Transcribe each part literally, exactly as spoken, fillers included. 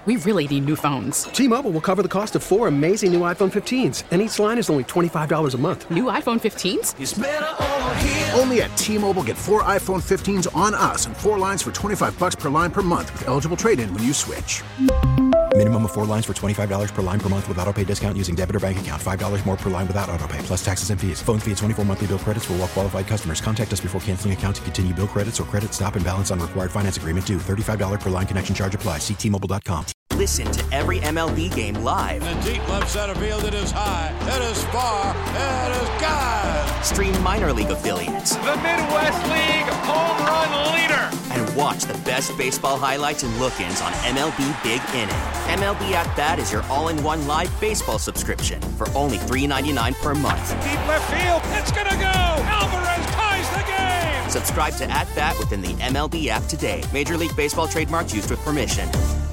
We really need new phones. T-Mobile will cover the cost of four amazing new iPhone fifteens, and each line is only twenty-five dollars a month. New iPhone fifteens? It's better over here. Only at T-Mobile, get four iPhone fifteens on us and four lines for twenty-five dollars per line per month with eligible trade-in when you switch. Minimum of four lines for twenty-five dollars per line per month with autopay discount using debit or bank account. five dollars more per line without autopay, plus taxes and fees. Phone fee at twenty-four monthly bill credits for well-qualified customers. Contact us before canceling account to continue bill credits or credit stop and balance on required finance agreement due. thirty-five dollars per line connection charge applies. See T Mobile dot com. Listen to every M L B game live. In the deep left center field, it is high, it is far, it is gone. Stream minor league affiliates. The Midwest League home run leader. And watch the best baseball highlights and look-ins on M L B Big Inning. M L B At Bat is your all-in-one live baseball subscription for only three dollars and ninety-nine cents per month. Deep left field, it's gonna go. Alvarez ties the game. Subscribe to At Bat within the M L B app today. Major League Baseball trademarks used with permission.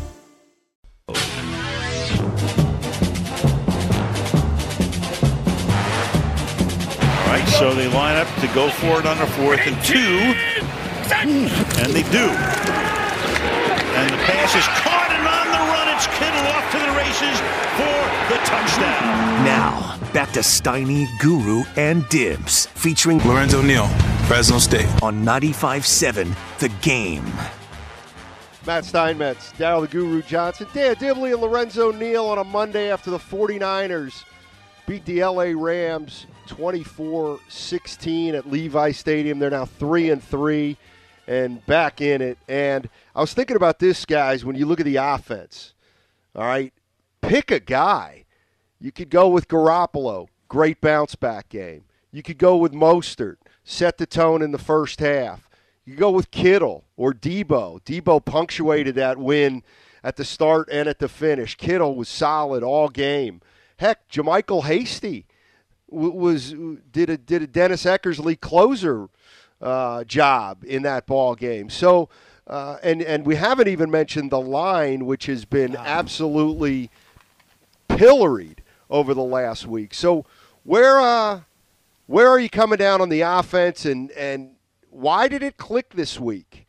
All right, so they line up to go for it on the fourth and two, and they do. And the pass is caught, and on the run, it's Kittle off to the races for the touchdown. Now, back to Steiny, Guru, and Dibs, featuring Lorenzo Neal, Fresno State. On ninety-five seven, The Game. Matt Steinmetz, Darryl the Guru Johnson, Dan Dibley, and Lorenzo Neal on a Monday after the 49ers beat the L A Rams twenty-four sixteen at Levi Stadium. They're now three and three and back in it. And I was thinking about this, guys, when you look at the offense. All right, pick a guy. You could go with Garoppolo, great bounce back game. You could go with Mostert, set the tone in the first half. You go with Kittle or Debo. Debo punctuated that win at the start and at the finish. Kittle was solid all game. Heck, JaMychal Hasty was did a did a Dennis Eckersley closer uh, job in that ball game. So, uh, and and we haven't even mentioned the line, which has been absolutely pilloried over the last week. So, where uh, where are you coming down on the offense, and and why did it click this week?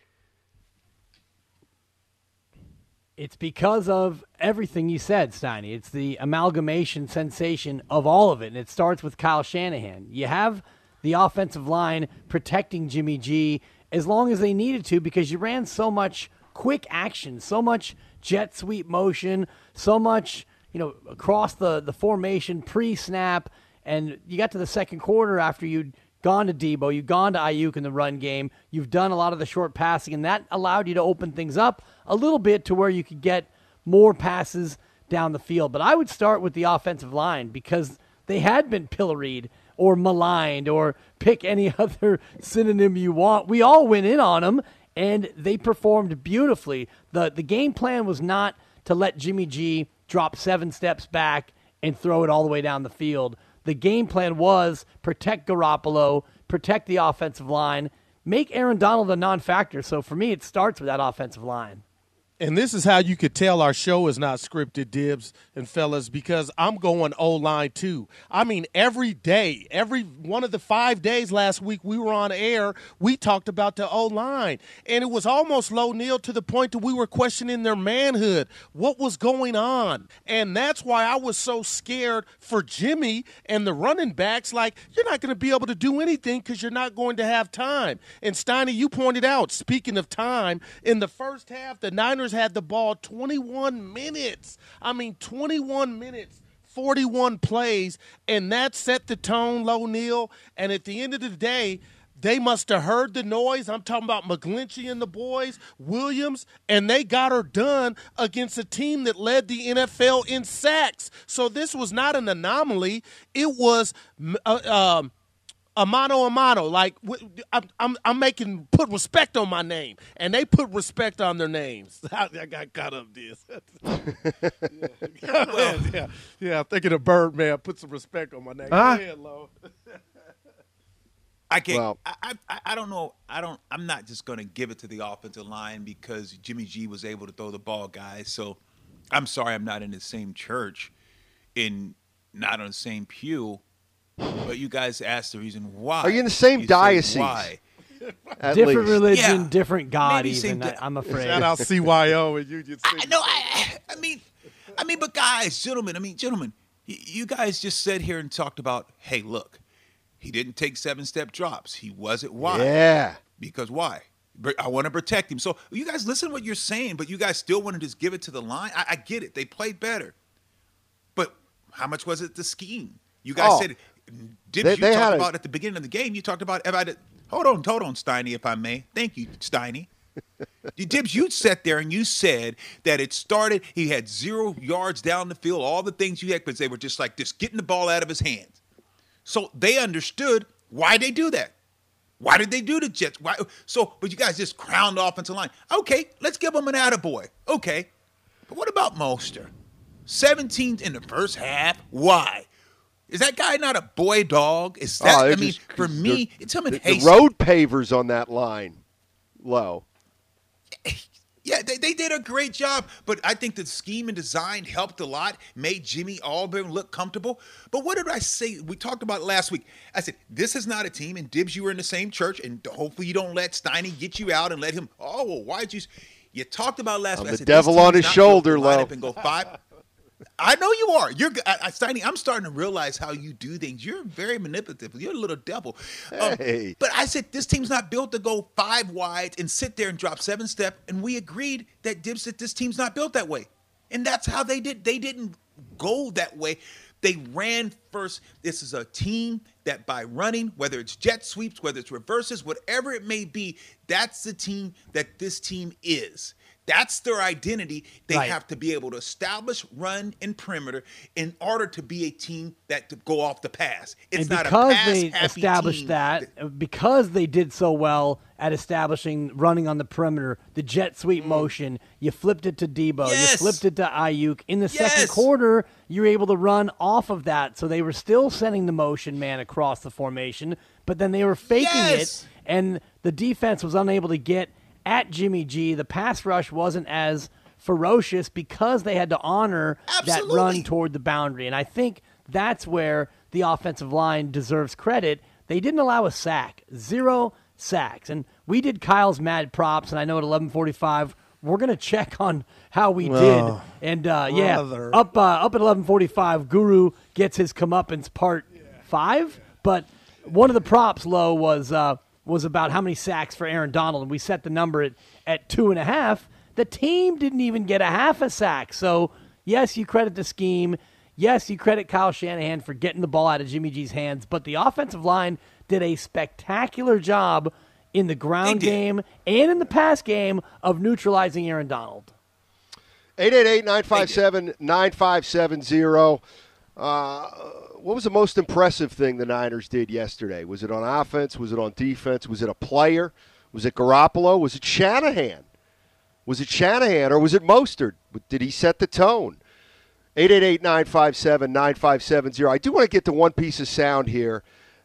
It's because of everything you said, Steiny. It's the amalgamation sensation of all of it, and it starts with Kyle Shanahan. You have the offensive line protecting Jimmy G as long as they needed to because you ran so much quick action, so much jet sweep motion, so much, you know, across the, the formation pre-snap, and you got to the second quarter after you'd gone to Debo, you've gone to Ayuk in the run game, you've done a lot of the short passing, and that allowed you to open things up a little bit to where you could get more passes down the field. But I would start with the offensive line because they had been pilloried or maligned or pick any other synonym you want. We all went in on them, and they performed beautifully. The, the game plan was not to let Jimmy G drop seven steps back and throw it all the way down the field. The game plan was protect Garoppolo, protect the offensive line, make Aaron Donald a non-factor. So for me, it starts with that offensive line. And this is how you could tell our show is not scripted, Dibs and fellas, because I'm going O-line too. I mean, every day, every one of the five days last week we were on air, we talked about the O-line. And it was almost low-Neil to the point that we were questioning their manhood. What was going on? And that's why I was so scared for Jimmy and the running backs. Like, you're not going to be able to do anything because you're not going to have time. And Steiny, you pointed out, speaking of time, in the first half, the Niners had the ball twenty-one minutes. I mean, twenty-one minutes, forty-one plays, and that set the tone, low Neil. And at the end of the day, they must have heard the noise. I'm talking about McGlinchey and the boys, Williams, and they got her done against a team that led the N F L in sacks. So this was not an anomaly. It was uh, um, a mano a mano. Like, I'm, I'm, I'm making, put respect on my name. And they put respect on their names. I, I got caught up this. yeah. Well, yeah, yeah, I'm thinking of Birdman. Put some respect on my name. Uh, Go ahead, Lo. I can't, well, I, I, I don't know. I don't, I'm not just going to give it to the offensive line because Jimmy G was able to throw the ball, guys. So I'm sorry I'm not in the same church, in not on the same pew. But you guys asked the reason why. Are you in the same you diocese? Why? At different least. religion, Yeah. different God. Maybe Even same I, I'm afraid. Shout out C Y O and Union City. I know. I, I mean, I mean, but guys, gentlemen, I mean, gentlemen, y- you guys just sat here and talked about, hey, look, he didn't take seven-step drops. He wasn't. Why? Yeah. Because why? But I want to protect him. So you guys listen to what you're saying, but you guys still want to just give it to the line. I, I get it. They played better. But how much was it the scheme? You guys Oh. said, did They- you they talk had a- about at the beginning of the game, you talked about, if I did, hold on, hold on, Steiny, if I may. Thank you, Steiny. You Dibs, you sat there and you said that it started, he had zero yards down the field, all the things you had, because they were just like just getting the ball out of his hands. So they understood why they do that. Why did they do the Jets? Why? So, but you guys just crowned the offensive line. Okay, let's give them an attaboy. Okay. But what about Mostert? seventeen in the first half. Why? Is that guy not a boy dog? Is that, Oh, I they're mean, just- for me, it's him and the, the Hayes. road pavers on that line low. Yeah, they, they did a great job, but I think the scheme and design helped a lot, made Jimmy Auburn look comfortable. But what did I say? We talked about it last week. I said, this is not a team, and Dibs, you were in the same church, and hopefully you don't let Steiny get you out and let him, oh, well, why'd you? You talked about it last I'm week. I the said, devil this team's on his not built shoulder, to line Lo. up and go five. I know you are. You're I, I, Steiny, I'm starting to realize how you do things. You're very manipulative. You're a little devil. Um, Hey. But I said this team's not built to go five wide and sit there and drop seven step. And we agreed that Dibs said this team's not built that way. And that's how they did. They didn't go that way. They ran first. This is a team that by running, whether it's jet sweeps, whether it's reverses, whatever it may be, that's the team that this team is. That's their identity. They Right. have to be able to establish, run, and perimeter in order to be a team that to go off the pass. It's and not because a pass they happy established team. that, because they did so well at establishing running on the perimeter, the jet sweep motion, you flipped it to Debo, Yes. you flipped it to Ayuk. In the second Yes. quarter, you were able to run off of that, so they were still sending the motion man across the formation, but then they were faking Yes. it, and the defense was unable to get at Jimmy G. The pass rush wasn't as ferocious because they had to honor Absolutely. that run toward the boundary. And I think that's where the offensive line deserves credit. They didn't allow a sack, zero sacks. And we did Kyle's mad props, and I know at eleven forty-five we're going to check on how we Oh, did. And, uh, yeah, brother. up uh, up at eleven forty-five, Guru gets his comeuppance part five. But one of the props, Low, was uh, was about how many sacks for Aaron Donald, and we set the number at, at two and a half. The team didn't even get a half a sack. So, yes, you credit the scheme. Yes, you credit Kyle Shanahan for getting the ball out of Jimmy G's hands. But the offensive line did a spectacular job in the ground game and in the pass game of neutralizing Aaron Donald. eight eight eight, nine five seven, nine five seven zero. Uh, what was the most impressive thing the Niners did yesterday? Was it on offense? Was it on defense? Was it a player? Was it Garoppolo? Was it Shanahan? Was it Shanahan or was it Mostert? Did he set the tone? eight eight eight, nine five seven, nine five seven zero. I do want to get to one piece of sound here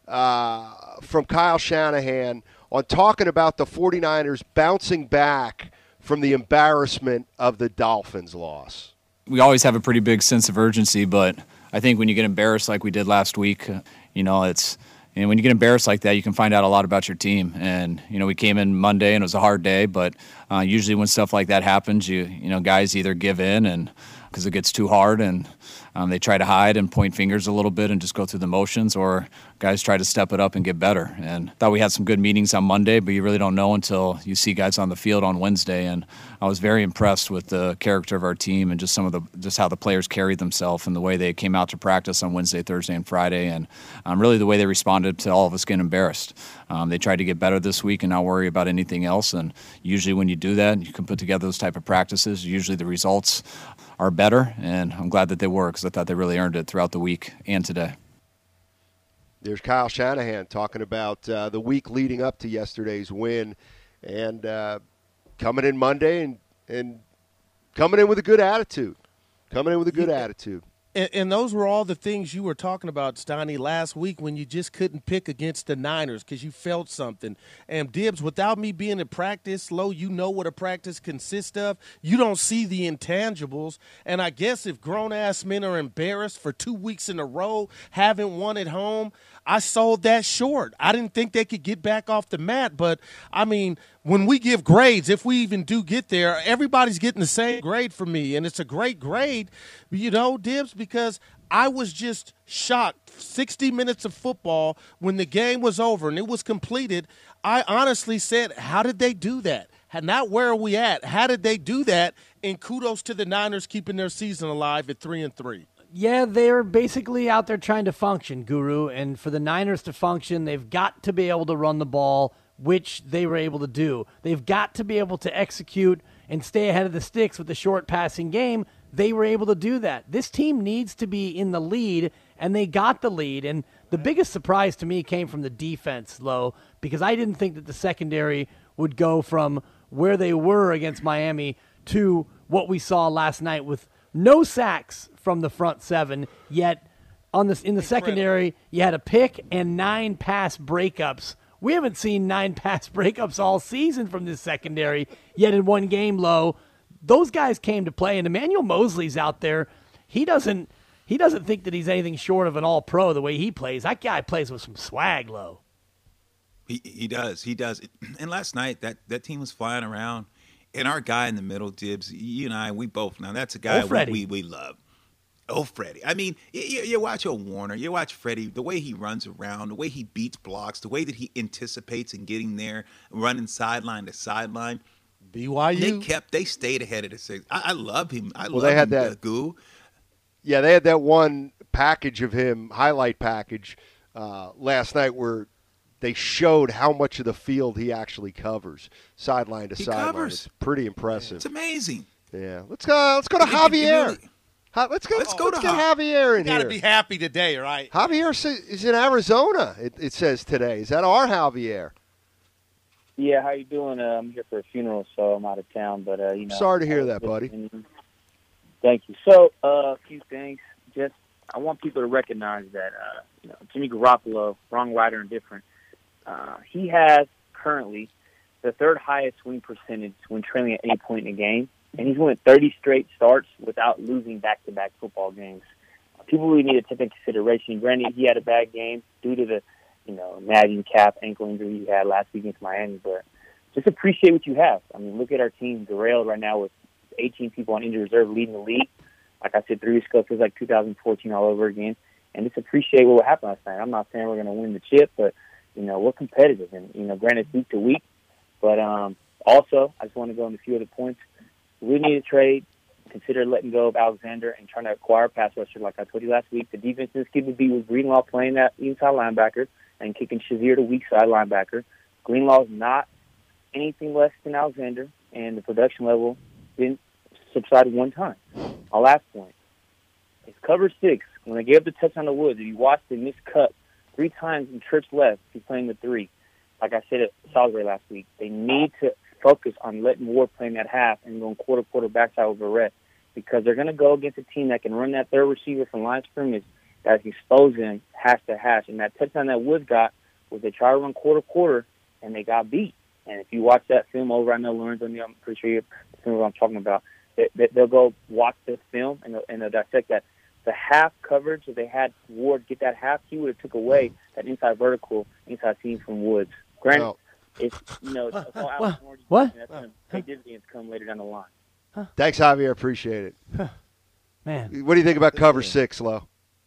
uh, from Kyle Shanahan on talking about the 49ers bouncing back from the embarrassment of the Dolphins' loss. We always have a pretty big sense of urgency, but I think when you get embarrassed like we did last week, uh, you know, it's and when you get embarrassed like that, you can find out a lot about your team. And, you know, we came in Monday and it was a hard day, but uh, usually when stuff like that happens, you you know, guys either give in and because it gets too hard and um, they try to hide and point fingers a little bit and just go through the motions, or guys try to step it up and get better. And thought we had some good meetings on Monday, but you really don't know until you see guys on the field on Wednesday. And I was very impressed with the character of our team and just some of the just how the players carried themselves and the way they came out to practice on Wednesday, Thursday, and Friday, and um, really the way they responded to all of us getting embarrassed. Um, they tried to get better this week and not worry about anything else. And usually when you do that, you can put together those type of practices. Usually the results are better, and I'm glad that they were because I thought they really earned it throughout the week and today. There's Kyle Shanahan talking about uh, the week leading up to yesterday's win and uh, coming in Monday and, and coming in with a good attitude. Coming in with a good Yeah. attitude. And, and those were all the things you were talking about, Steiny, last week when you just couldn't pick against the Niners because you felt something. And, Dibs, without me being in practice, Lo, you know what a practice consists of. You don't see the intangibles. And I guess if grown-ass men are embarrassed for two weeks in a row, haven't won at home, I sold that short. I didn't think they could get back off the mat. But, I mean, when we give grades, if we even do get there, everybody's getting the same grade from me. And it's a great grade, you know, Dibs, because I was just shocked. sixty minutes of football, when the game was over and it was completed, I honestly said, how did they do that? Not where are we at? How did they do that? And kudos to the Niners keeping their season alive at three and three. Yeah, they're basically out there trying to function, Guru. And for the Niners to function, they've got to be able to run the ball, which they were able to do. They've got to be able to execute and stay ahead of the sticks with the short passing game. They were able to do that. This team needs to be in the lead, and they got the lead. And the biggest surprise to me came from the defense, Lo, because I didn't think that the secondary would go from where they were against Miami to what we saw last night with no sacks from the front seven, yet on this in the Incredible. secondary, you had a pick and nine pass breakups. We haven't seen nine pass breakups all season from this secondary, yet in one game, Low, those guys came to play, and Emmanuel Mosley's out there. He doesn't he doesn't think that he's anything short of an all-pro the way he plays. That guy plays with some swag, Low. He he does. He does. And last night, that, that team was flying around. And our guy in the middle, Dibs, you and I, we both now. That's a guy oh, we, we we love. Oh, Freddie. I mean, you, you watch a Warner, you watch Freddie, the way he runs around, the way he beats blocks, the way that he anticipates and getting there, running sideline to sideline. B Y U. They kept, they stayed ahead of the six. I, I love him. I well, love they had him, that, uh, Goo. Yeah, they had that one package of him, highlight package, uh, last night where they showed how much of the field he actually covers, sideline to he sideline. Covers. It's pretty impressive. It's amazing. Yeah, let's go. Let's go to It- it- it Javier. really- Ha- let's go. Let's go let's to get Ja- Javier in You got to here. be happy today, right? Javier s- is in Arizona. It, it says today. Is that our Javier? Yeah, how you doing? Uh, I'm here for a funeral, so I'm out of town. But uh, you know, Sorry to hear I was that, buddy. listening. Thank you. So, uh, a few things. Just, I want people to recognize that uh, you know, Jimmy Garoppolo, wrong, right, or indifferent. Uh, he has currently the third highest win percentage when trailing at any point in the game, and he's won thirty straight starts without losing back-to-back football games. People really need to take into consideration. Granted, he had a bad game due to the, you know, nagging calf ankle injury he had last week against Miami, but just appreciate what you have. I mean, look at our team derailed right now with eighteen people on injured reserve leading the league. Like I said three weeks ago, it feels like two thousand fourteen all over again. And just appreciate what happened last night. I'm not saying we're going to win the chip, but, you know, we're competitive. And, you know, granted, it's week to week. But um, also, I just want to go on a few other points. We need to trade, consider letting go of Alexander and trying to acquire a pass rusher. Like I told you last week, the defense is keeping beat with Greenlaw playing that inside linebacker and kicking Shazier to weak side linebacker. Greenlaw is not anything less than Alexander, and the production level didn't subside one time. Our last point is cover six. When they gave up the touchdown to Woods, if you watched the missed cut three times in trips left, he's playing the three. Like I said at Salisbury last week, they need to focus on letting Ward play in that half and going quarter-quarter backside over Barrett, because they're going to go against a team that can run that third receiver from line of scrimmage that can expose them hash to hash. And that touchdown that Woods got was they tried to run quarter-quarter, and they got beat. And if you watch that film over, I know Lorenzo, I'm pretty sure you're what I'm talking about. They, they, they'll go watch this film, and they'll, and they'll dissect that. The half coverage, if they had Ward get that half, he would have took away that inside vertical, inside seam from Woods. Granted, No. it's, you know, it's all What? Alex Orange, What? and that's going to pay dividends come later down the line. Thanks, Javier. Appreciate it. Man. What do you think about cover six, Lo?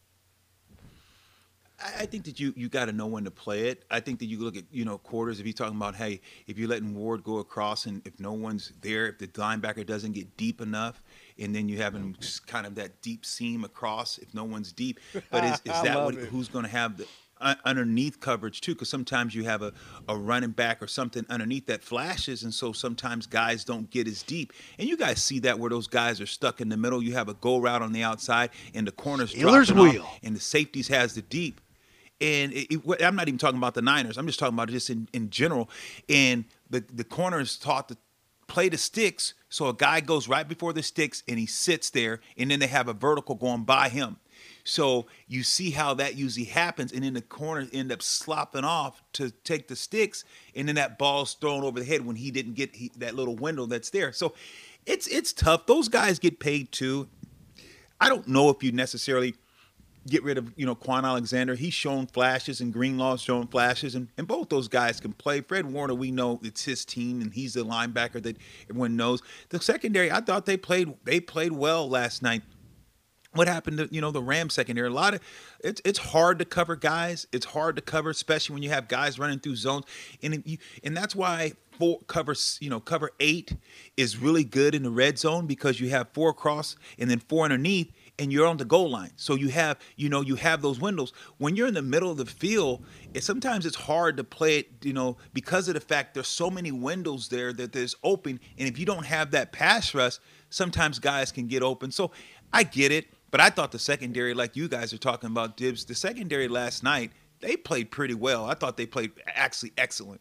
I I think that you, you got to know when to play it. I think that you look at, you know, quarters. If you're talking about, hey, if you're letting Ward go across and if no one's there, if the linebacker doesn't get deep enough, and then you have him just kind of that deep seam across if no one's deep. But is, is I that love what, it. who's going to have the uh, underneath coverage too? Because sometimes you have a, a running back or something underneath that flashes, and so sometimes guys don't get as deep. And you guys see that where those guys are stuck in the middle. You have a go route on the outside, and the corners Steelers dropping off, wheel. and the safeties has the deep. And it, it, I'm not even talking about the Niners. I'm just talking about just in, in general. And the, the corner is taught to play the sticks, so a guy goes right before the sticks, and he sits there, and then they have a vertical going by him. So you see how that usually happens, and then the corners end up slopping off to take the sticks, and then that ball's thrown over the head when he didn't get he, that little window that's there. So it's it's tough. Those guys get paid too. I don't know if you necessarily get rid of, you know, Quan Alexander. He's shown flashes, and Greenlaw's shown flashes, and, and both those guys can play. Fred Warner, we know it's his team, and he's the linebacker that everyone knows. The secondary, I thought they played they played well last night. What happened to, you know, the Rams secondary? A lot of it's it's hard to cover guys. It's hard to cover, especially when you have guys running through zones, and you, and that's why four cover you know cover eight is really good in the red zone, because you have four across and then four underneath, and you're on the goal line. So you have you know you have those windows. When you're in the middle of the field, it, sometimes it's hard to play it, you know, because of the fact there's so many windows there that there's open, and if you don't have that pass rush, sometimes guys can get open. So I get it. But I thought the secondary, like you guys are talking about, Dibs, the secondary last night, they played pretty well. I thought they played actually excellent.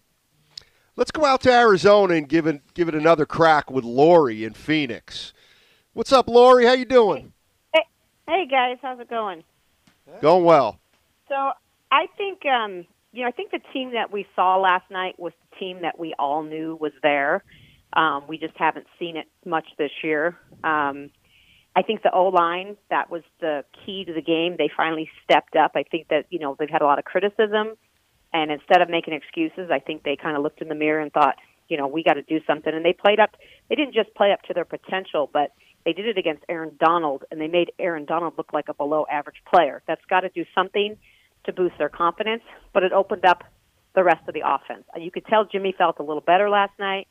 Let's go out to Arizona and give it give it another crack with Lori in Phoenix. What's up, Lori? How you doing? Hey, hey guys, how's it going? Going well. So I think, um, you know, I think the team that we saw last night was the team that we all knew was there. Um, we just haven't seen it much this year. Um, I think the O-line, that was the key to the game. They finally stepped up. I think that, you know, they've had a lot of criticism, and instead of making excuses, I think they kind of looked in the mirror and thought, you know, we got to do something. And they played up. They didn't just play up to their potential, but they did it against Aaron Donald, and they made Aaron Donald look like a below-average player. That's got to do something to boost their confidence, but it opened up the rest of the offense. You could tell Jimmy felt a little better last night,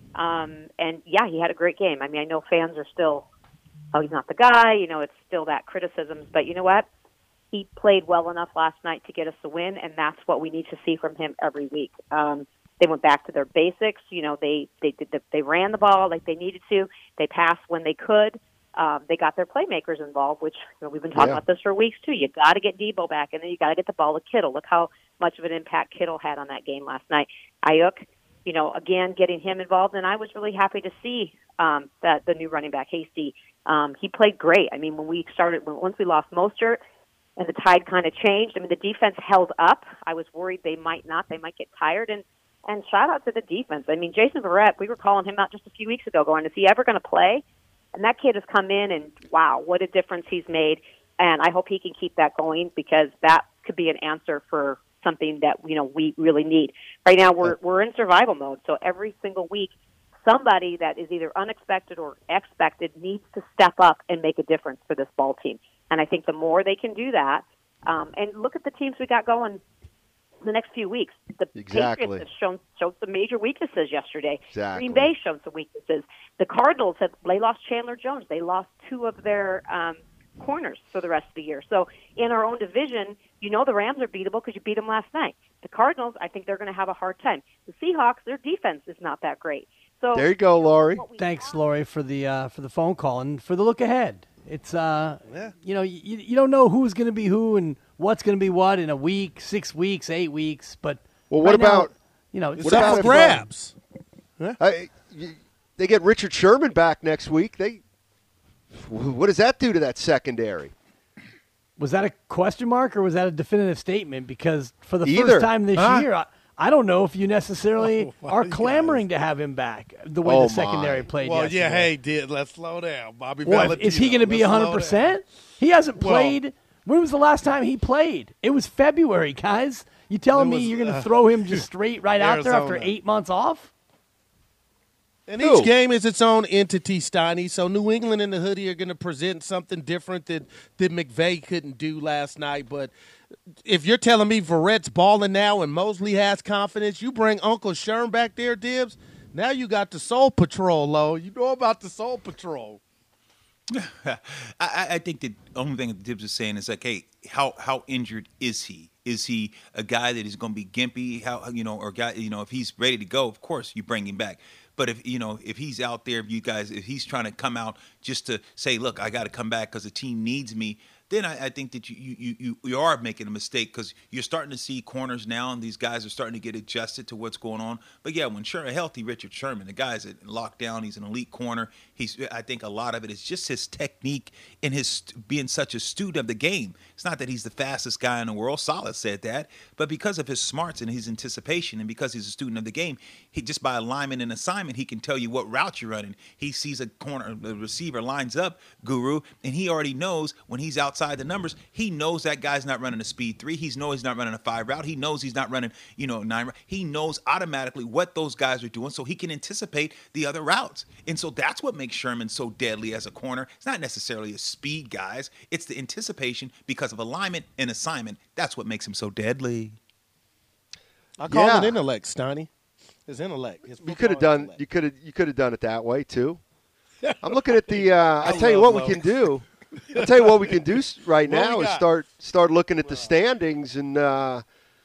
um, and, yeah, he had a great game. I mean, I know fans are still – oh, he's not the guy, you know, it's still that criticism. But you know what? He played well enough last night to get us a win, and that's what we need to see from him every week. Um, they went back to their basics. You know, they they did the, they ran the ball like they needed to. They passed when they could. Um, they got their playmakers involved, which you know, we've been talking yeah. about this for weeks too. You got to get Debo back, and then you got to get the ball to Kittle. Look how much of an impact Kittle had on that game last night. Ayuk, you know, again getting him involved, and I was really happy to see um, that the new running back Hasty. Um, he played great. I mean, when we started, when, once we lost Mostert and the tide kind of changed, I mean, the defense held up. I was worried they might not. They might get tired. And, and shout out to the defense. I mean, Jason Verrett, we were calling him out just a few weeks ago going, is he ever going to play? And that kid has come in, and, wow, what a difference he's made. And I hope he can keep that going, because that could be an answer for something that, you know, we really need. Right now we're we're in survival mode, so every single week somebody that is either unexpected or expected needs to step up and make a difference for this ball team. And I think the more they can do that, um, and look at the teams we got going the next few weeks. The exactly. Patriots have shown, showed some major weaknesses yesterday. Exactly. Green Bay showed some weaknesses. The Cardinals, have they lost Chandler Jones. They lost two of their um, corners for the rest of the year. So in our own division, you know the Rams are beatable because you beat them last night. The Cardinals, I think they're going to have a hard time. The Seahawks, their defense is not that great. So there you go, Laurie. Thanks, Laurie, for the uh, for the phone call and for the look ahead. It's uh, yeah. you know, you, you don't know who's going to be who and what's going to be what in a week, six weeks, eight weeks. But well, what right about now, you know, it's up for grabs? Huh? I, you, they get Richard Sherman back next week. They what does that do to that secondary? Was that a question mark or was that a definitive statement? Because for the Either. first time this huh? year, I, I don't know if you necessarily oh, are clamoring guys. to have him back the way oh the secondary my. played well, yesterday. yeah, hey, did let's slow down. Bobby what, Valentino. Is he going to be one hundred percent? He hasn't well, played. When was the last time he played? It was February, guys. You telling was, me you're going to uh, throw him just straight right out there after Arizona. eight months off? And Who? each game is its own entity, Steiny. So New England and the Hoodie are going to present something different that, that McVay couldn't do last night. But if you're telling me Verrett's balling now and Mosley has confidence, you bring Uncle Sherm back there, Dibs, now you got the Soul Patrol, Lo. You know about the Soul Patrol. I, I think the only thing that Dibs is saying is like, hey, how how injured is he? Is he a guy that is going to be gimpy? How you know, or guy, you know, if he's ready to go, of course you bring him back. But if you know, if he's out there, if you guys, if he's trying to come out just to say, look, I got to come back because the team needs me, then I, I think that you you you you are making a mistake because you're starting to see corners now, and these guys are starting to get adjusted to what's going on. But yeah, when Sher- a healthy Richard Sherman, the guy's in lockdown, he's an elite corner. He's I think a lot of it is just his technique and his being such a student of the game. It's not that he's the fastest guy in the world. Saleh said that, but because of his smarts and his anticipation, and because he's a student of the game, he just by alignment and assignment, he can tell you what route you're running. He sees a corner, the receiver lines up, Guru, and he already knows when he's out. outside the numbers, he knows that guy's not running a speed three. He knows he's not running a five route. He knows he's not running, you know, nine route. He knows automatically what those guys are doing, so he can anticipate the other routes. And so that's what makes Sherman so deadly as a corner. It's not necessarily a speed, guys. It's the anticipation because of alignment and assignment. That's what makes him so deadly. I call Yeah. it intellect, Steiny. His intellect. His You could have done. intellect. You could have. You could have done it that way too. I'm looking at the. Uh, I I tell you love what Lo. we can do. I'll tell you what we can do s- right What now we is got? start start looking at the standings and uh,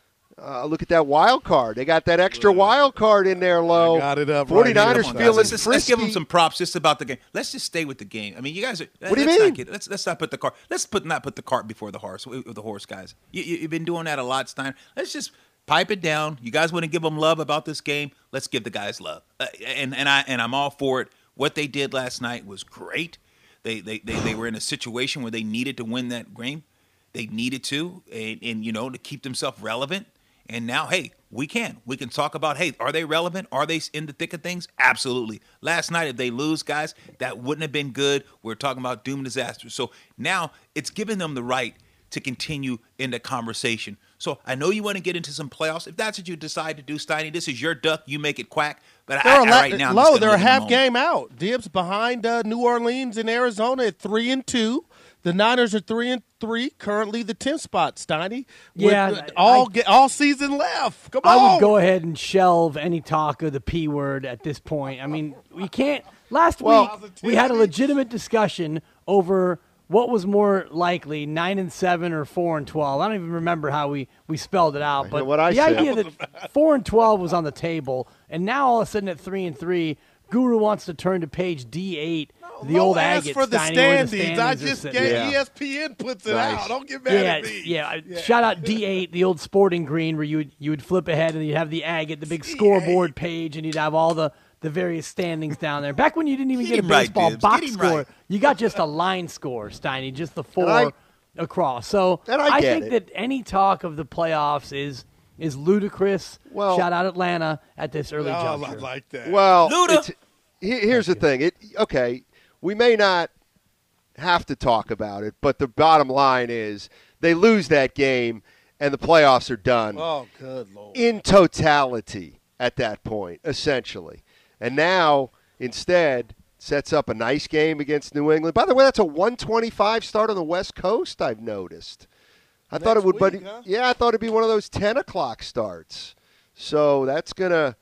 uh, look at that wild card. They got that extra wild card in there, Lo. I got it up right forty-niners here. Come on, guys. feeling let's, just, let's give them frisky. some props just about the game. Let's just stay with the game. I mean, you guys are. What do you let's mean? Not get, let's let's not put the cart. Let's put not put the cart before the horse. With the horse, guys. You, you, you've been doing that a lot, Stein. Let's just pipe it down. You guys want to give them love about this game? Let's give the guys love. Uh, and and I and I'm all for it. What they did last night was great. They they they, they were in a situation where they needed to win that game. They needed to, and, and you know, to keep themselves relevant. And now, hey, we can. We can talk about, hey, are they relevant? Are they in the thick of things? Absolutely. Last night, if they lose, guys, that wouldn't have been good. We're talking about doom and disaster. So now it's giving them the right to continue in the conversation. So I know you want to get into some playoffs. If that's what you decide to do, Steiny, this is your duck. You make it quack. But They're I, a I, la- right now, I'm low. just gonna They're a live in the half moment. game out. Dibs behind uh, New Orleans and Arizona at three and two. The Niners are three and three. Currently, the tenth spot. Steiny. With, Yeah, uh, all I- get, all season left. Come I on. would go ahead and shelve any talk of the P word at this point. I mean, we can't. Last Well- week we had a legitimate discussion over what was more likely, nine and seven or four and twelve. I don't even remember how we, we spelled it out, know but what I the said. idea that four and twelve was on the table, and now all of a sudden at three and three, Guru wants to turn to page D eight. The Low old asked agate for the Steiny, where standings. I standings are just sitting. gave Yeah. E S P N puts it Nice. out. Don't get mad Yeah, at me. yeah, Shout out D eight, the old sporting green, where you would you would flip ahead and you'd have the agate, the big scoreboard page, and you'd have all the, the various standings down there. Back when you didn't even Get get, a him right, baseball Dibs. box Get him score, right. you got just a line score, Steiny, just the four I- across. So And I get think it. that any talk of the playoffs is is ludicrous. Well- shout out Atlanta at this early Oh, I juncture. like that. Well, Luda. it's- he- here's the thing. It okay. We may not have to talk about it, but the bottom line is they lose that game, and the playoffs are done Oh, good Lord. in totality at that point, essentially. And now, instead, sets up a nice game against New England. By the way, that's a one twenty-five start on the West Coast, I've noticed. I thought it Next would, week, but huh? yeah, I thought it'd be one of those ten o'clock starts. So that's gonna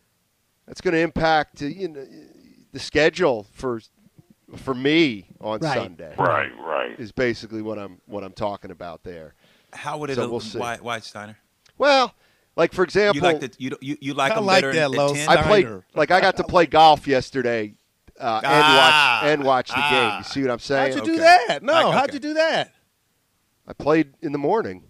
that's gonna impact uh, you know, the schedule for for me on Right. Sunday. Right, right. Is basically what I'm what I'm talking about there. How would it? So we'll see. why, why Steiner? Well, like for example, You like the, you you, you like I them like better that, at Lo. ten? I played Steiner. like I got to play golf yesterday uh, and Ah, watch and watch the ah. game. You see what I'm saying? How'd you do Okay. that? No, I- how'd okay. you do that? I played in the morning.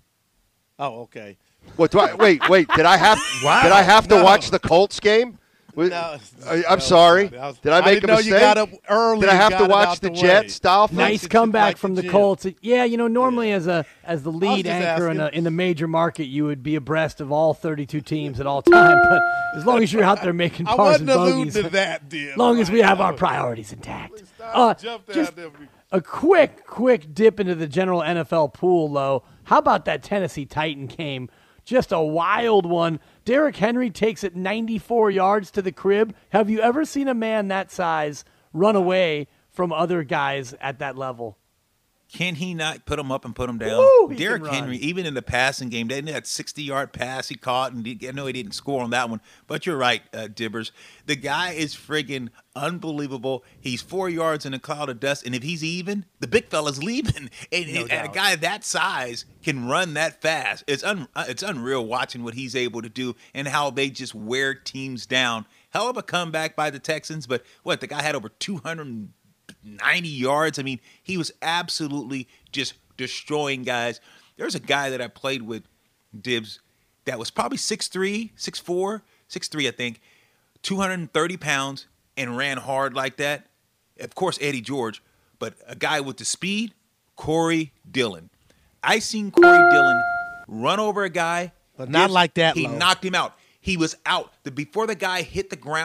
Oh, okay. What do I wait? Wait, did I have Wow. did I have to No. watch the Colts game? Was- No, I, I'm no, sorry. I was- Did I I make didn't a know mistake? you got up early Did I and have got to it watch out the the Jets, way. Dolphins? Nice Like comeback the from the gym. Colts. Yeah, you know, normally as a as the lead just anchor in a, asking. in the major market, you would be abreast of all thirty-two teams at all time. But as long as you're out there making I pars and wasn't alluding bogeys, to that, dear. as long as we have our priorities intact. Uh, Jump down just there. a quick, quick dip into the general N F L pool, though. How about that Tennessee Titan game? Just a wild one. Derrick Henry takes it ninety-four yards to the crib. Have you ever seen a man that size run away from other guys at that level? Can he not put him up and put him down? Woo, he Derrick can run. Henry, even in the passing game, they that sixty-yard pass he caught, and he, I know he didn't score on that one, but you're right, uh, Dibbers. The guy is friggin' unbelievable. He's four yards in a cloud of dust, and if he's even, the big fella's leaving. And, No and a doubt. guy that size can run that fast. It's un, uh, it's unreal watching what he's able to do and how they just wear teams down. Hell of a comeback by the Texans, but what, the guy had over two hundred ninety yards. I mean, he was absolutely just destroying guys. There's a guy that I played with, Dibs, that was probably six three, six four, six three, I think, two hundred thirty pounds, and ran hard like that. Of course, Eddie George, but a guy with the speed, Corey Dillon. I seen Corey Dillon run over a guy. But not like that, He Lo. knocked him out. He was out. The, before the guy hit the ground, he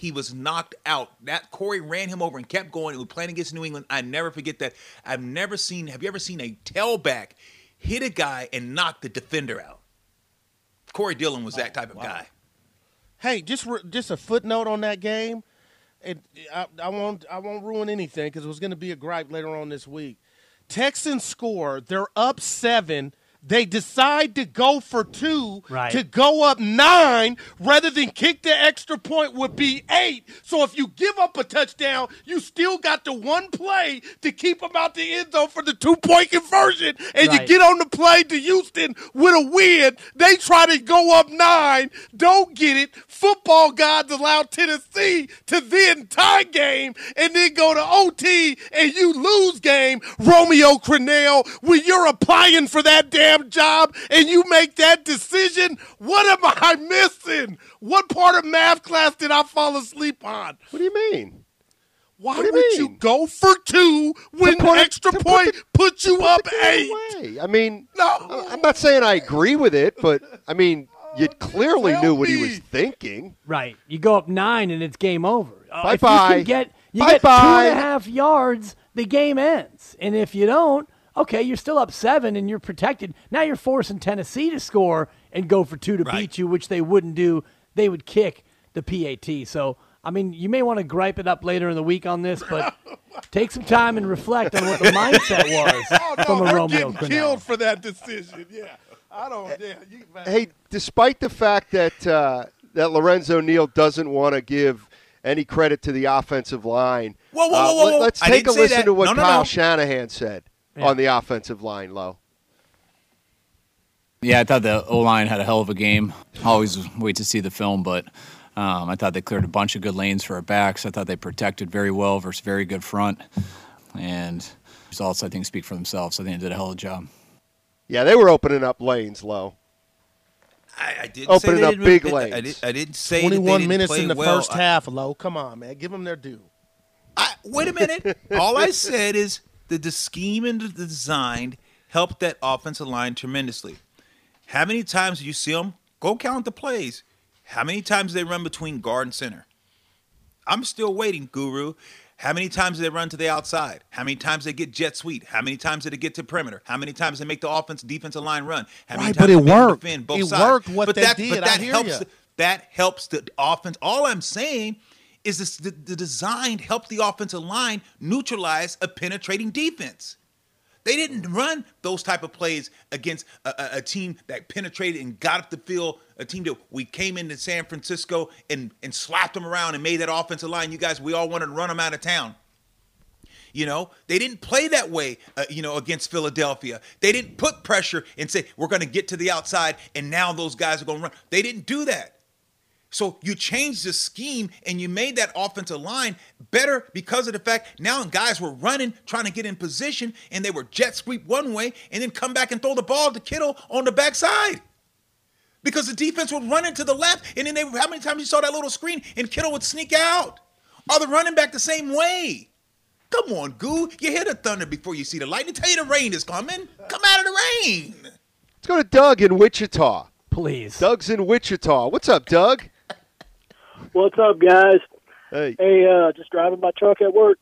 he was knocked out. That Corey ran him over and kept going. He was playing against New England. I never forget that. I've never seen, have you ever seen a tailback hit a guy and knock the defender out? Corey Dillon was that type of wow. guy. Hey, just just a footnote on that game. It, I, I won't I won't ruin anything because it was going to be a gripe later on this week. Texans score. They're up seven. They decide to go for two right. to go up nine rather than kick the extra point would be eight. So if you give up a touchdown, you still got the one play to keep them out the end zone for the two-point conversion, and right. you get on the play to Houston with a win. They try to go up nine, don't get it. Football gods allow Tennessee to then tie game and then go to O T and you lose game. Romeo Crennel, when you're applying for that damn job and you make that decision, what am I missing? What part of math class did I fall asleep on? What do you mean? Why you would mean? you go for two when the extra put point the, put you put up eight? Away. I mean, no. I'm not saying I agree with it, but I mean, you clearly Tell knew what me. he was thinking. Right. You go up nine and it's game over. Uh, bye if bye. You can get, you bye get bye. two and a half yards, the game ends. And if you don't, okay, you're still up seven and you're protected. Now you're forcing Tennessee to score and go for two to right. beat you, which they wouldn't do. They would kick the P A T. So, I mean, you may want to gripe it up later in the week on this, but take some time and reflect on what the mindset was oh, no, from a they're Romeo getting Crennel. killed for that decision. Yeah, I don't. Yeah, you, hey, despite the fact that uh, that Lorenzo Neal doesn't want to give any credit to the offensive line, whoa, whoa, uh, whoa, whoa, let, let's I take a didn't say listen that. to what no, no, Kyle no. Shanahan said. Yeah. On the offensive line, Lo. Yeah, I thought the O-line had a hell of a game. Always wait to see the film, but um, I thought they cleared a bunch of good lanes for our backs. I thought they protected very well versus very good front. And results, I think, speak for themselves. I think they did a hell of a job. Yeah, they were opening up lanes, Lo. I, I didn't opening say up didn't, big I, lanes. I, did, I didn't say twenty-one that they didn't minutes play in the well. first I, half, Lo. Come on, man. Give them their due. I, wait a minute. All I said is that the scheme and the design helped that offensive line tremendously. How many times do you see them? Go count the plays. How many times do they run between guard and center? I'm still waiting, Guru. How many times do they run to the outside? How many times do they get jet sweep? How many times do they get to perimeter? How many times do they make the offense defensive line run? How many right, times but do it they make them worked. defend both it sides? worked what but they that, did. But that I hear helps. you. That helps the offense. All I'm saying is this, the, the design helped the offensive line neutralize a penetrating defense. They didn't run those type of plays against a, a, a team that penetrated and got up the field, a team that we came into San Francisco and, and slapped them around and made that offensive line. You guys, we all wanted to run them out of town. You know, they didn't play that way, uh, you know, against Philadelphia. They didn't put pressure and say, we're going to get to the outside, and now those guys are going to run. They didn't do that. So you changed the scheme, and you made that offensive line better because of the fact now guys were running, trying to get in position, and they were jet sweep one way and then come back and throw the ball to Kittle on the backside. Because the defense would run into the left, and then they, how many times you saw that little screen, and Kittle would sneak out? Are the running back the same way? Come on, Goo. You hear the thunder before you see the lightning. Tell you the rain is coming. Come out of the rain. Let's go to Doug in Wichita. Please. Doug's in Wichita. What's up, Doug? What's up, guys? Hey. Hey, uh, just driving my truck at work.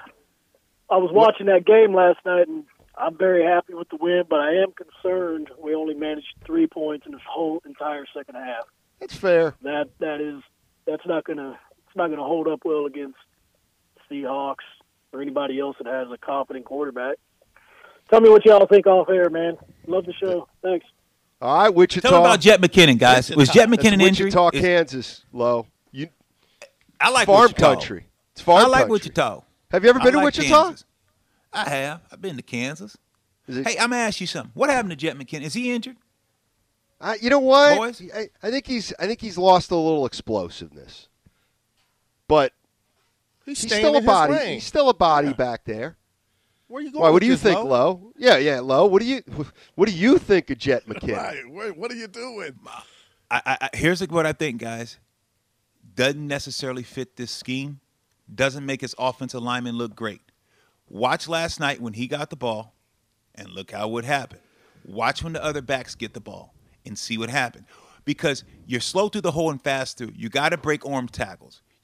I was watching that game last night, and I'm very happy with the win, but I am concerned we only managed three points in this whole entire second half. That's fair. That that is that's not gonna it's not gonna hold up well against Seahawks or anybody else that has a competent quarterback. Tell me what y'all think off air, man. Love the show. Thanks. All right, Wichita. Tell me about Jet McKinnon, guys. Wichita. Was Jet McKinnon That's injured? Wichita, Is, Kansas, Lo. You, I like farm Wichita. country. It's farm I like country. Wichita. Have you ever been I to like Wichita? Kansas. I have. I've been to Kansas. It, hey, I'm gonna ask you something. What happened to Jet McKinnon? Is he injured? Uh, you know what? Boys? I, I think he's. I think he's lost a little explosiveness, but he's, he's still a body. He's still a body yeah. back there. Where you going? Why? What do you this, think, Lo? Lo? Yeah, yeah, Lo. What do you? What do you think of Jet McKinnon? Right. Wait, what are you doing? I, I, I, here's what I think, guys. Doesn't necessarily fit this scheme. Doesn't make his offensive lineman look great. Watch last night when he got the ball, and look how it would happen. Watch when the other backs get the ball and see what happened. Because you're slow through the hole and fast through. You got to break arm tackles.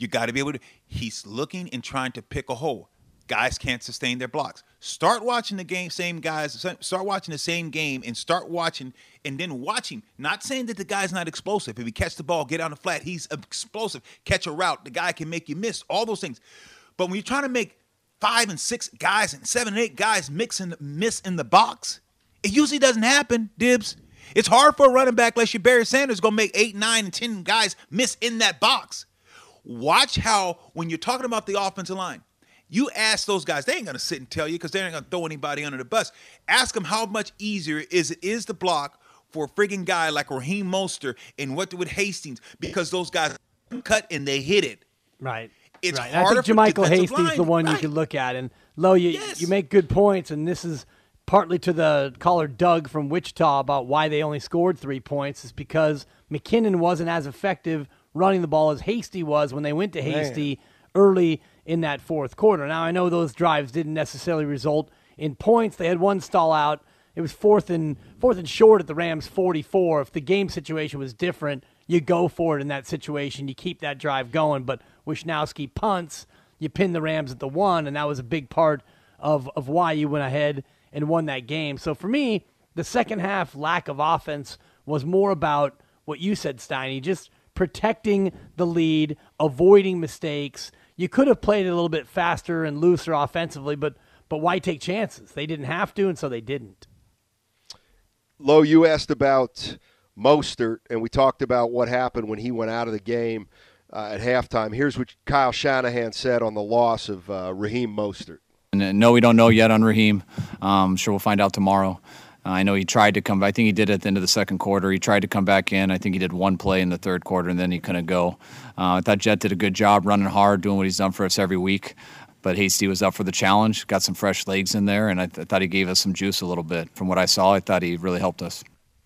You got to be able to – he's looking and trying to pick a hole. Guys can't sustain their blocks. Start watching the game, same guys. Start watching the same game and start watching and then watching. Not saying that the guy's not explosive. If he catch the ball, get on the flat, he's explosive. Catch a route, the guy can make you miss, all those things. But when you're trying to make five and six guys and seven and eight guys mix and miss in the box, it usually doesn't happen, Dibs. It's hard for a running back like your Barry Sanders going to make eight, nine, and ten guys miss in that box. Watch how, when you're talking about the offensive line, you ask those guys, they ain't going to sit and tell you because they ain't going to throw anybody under the bus. Ask them how much easier is it is to block for a friggin' guy like Raheem Mostert and what with Hastings because those guys cut and they hit it. Right. It's right. harder I think JaMychal Hastings line. is the one right. you could look at. And, Lo, you, yes. you make good points, and this is partly to the caller Doug from Wichita about why they only scored three points is because McKinnon wasn't as effective running the ball as Hasty was when they went to Hasty Man. early in that fourth quarter. Now, I know those drives didn't necessarily result in points. They had one stall out. It was fourth and fourth and short at the Rams' forty-four. If the game situation was different, you go for it in that situation. You keep that drive going. But Wishnowsky punts, you pin the Rams at the one, and that was a big part of, of why you went ahead and won that game. So for me, the second half lack of offense was more about what you said, Steiny, just protecting the lead, avoiding mistakes. You could have played it a little bit faster and looser offensively, but but why take chances? They didn't have to, and so they didn't. Lo, you asked about Mostert, and we talked about what happened when he went out of the game uh, at halftime. Here's what Kyle Shanahan said on the loss of uh, Raheem Mostert. And no, we don't know yet on Raheem. Um, sure, we'll find out tomorrow. Uh, I know he tried to come. I think he did at the end of the second quarter. He tried to come back in. I think he did one play in the third quarter, and then he couldn't go. Uh, I thought Jet did a good job running hard, doing what he's done for us every week. But Hasty was up for the challenge, got some fresh legs in there, and I, th- I thought he gave us some juice a little bit. From what I saw, I thought he really helped us.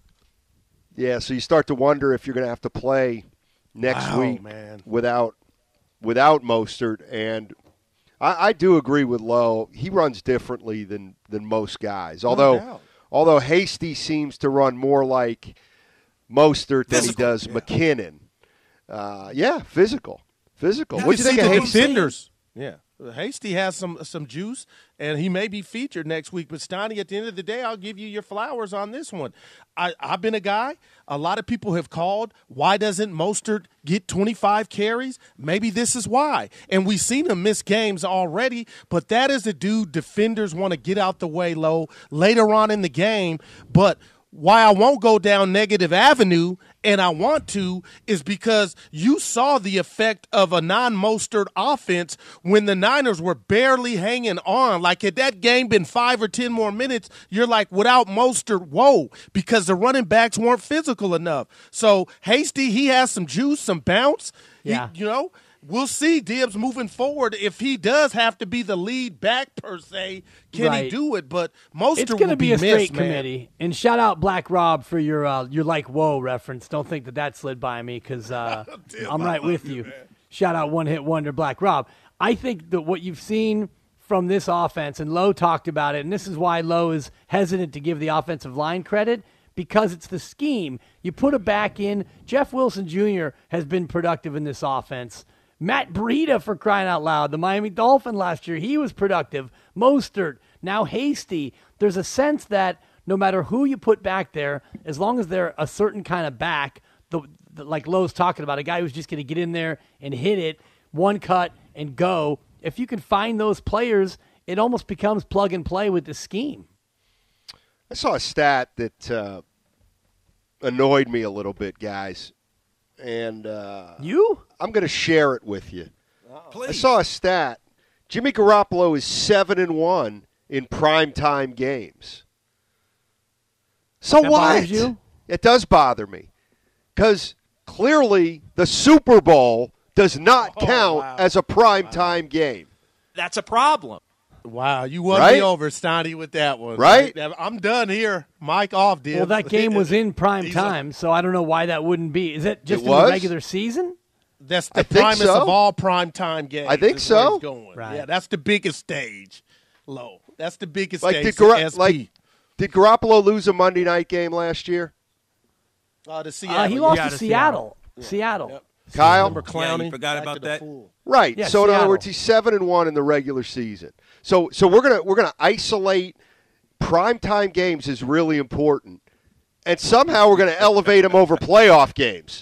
Yeah, so you start to wonder if you're going to have to play next wow, week man. without without Mostert. And I, I do agree with Lowe. He runs differently than, than most guys. Although no although Hasty seems to run more like Mostert than physical, he does yeah. McKinnon. Uh, yeah, physical. Physical. Now What do you think of the Hasty? defenders? Yeah. Hasty has some some juice, and he may be featured next week. But, Steiny, at the end of the day, I'll give you your flowers on this one. I, I've been a guy. A lot of people have called, why doesn't Mostert get twenty-five carries? Maybe this is why. And we've seen him miss games already, but that is a dude defenders want to get out the way low later on in the game. But why I won't go down negative avenue, and I want to, is because you saw the effect of a non-Mostert offense when the Niners were barely hanging on. Like, had that game been five or ten more minutes, you're like, without Mostert, whoa, because the running backs weren't physical enough. So, Hasty, he has some juice, some bounce. Yeah. He, you know, we'll see, Dibs, moving forward. If he does have to be the lead back, per se, can right. he do it? But Mostert It's going to be be a missed, straight man. committee. And shout out Black Rob for your uh, your like whoa reference. Don't think that that slid by me because uh, I'm right with you. you shout out one hit wonder Black Rob. I think that what you've seen from this offense, and Lowe talked about it, and this is why Lowe is hesitant to give the offensive line credit, because it's the scheme. You put a back in. Jeff Wilson Junior has been productive in this offense. Matt Breida, for crying out loud, the Miami Dolphin last year, he was productive. Mostert, now Hasty. There's a sense that no matter who you put back there, as long as they're a certain kind of back, the, the, like Lowe's talking about, a guy who's just going to get in there and hit it, one cut and go, if you can find those players, it almost becomes plug and play with the scheme. I saw a stat that uh, annoyed me a little bit, guys. And uh, you? I'm going to share it with you. Please. I saw a stat. Jimmy Garoppolo is seven and one in primetime games. So that what? Bothers you? It does bother me because clearly the Super Bowl does not Oh, count wow. as a primetime wow. game. That's a problem. Wow, you won right? me over, Steiny, with that one. Right? I'm done here. Mike off, dude. Well, that game was in prime time, so I don't know why that wouldn't be. Is it just it in was? the regular season? That's the I think primus so. of all prime time games. I think is where so. he's going. Right. Yeah, that's the biggest stage. Low. That's the biggest Like stage. did, Gar- S P. like, did Garoppolo lose a Monday night game last year? Uh, to Seattle. Uh, he lost yeah. to Seattle. Seattle. Yep. Kyle? Remember Clowney? Yeah, you forgot Back about to the that? fool. Right. Yeah, so in other Seattle. words, he's seven and one in the regular season. So so we're gonna we're gonna isolate primetime games is really important, and somehow we're gonna elevate him over playoff games.